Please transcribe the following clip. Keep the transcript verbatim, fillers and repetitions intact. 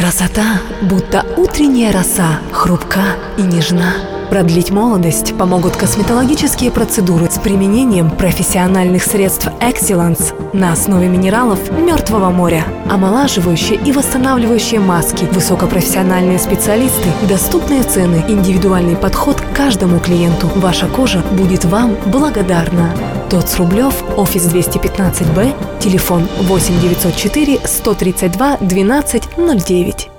Красота, будто утренняя роса, хрупка и нежна. Продлить молодость помогут косметологические процедуры с применением профессиональных средств Excellence на основе минералов Мертвого моря. Омолаживающие и восстанавливающие маски, высокопрофессиональные специалисты, доступные цены, индивидуальный подход к каждому клиенту. Ваша кожа будет вам благодарна. ТОЦ Рублев, офис двести пятнадцать Б, телефон восемь девятьсот четыре сто тридцать два двенадцать ноль девять.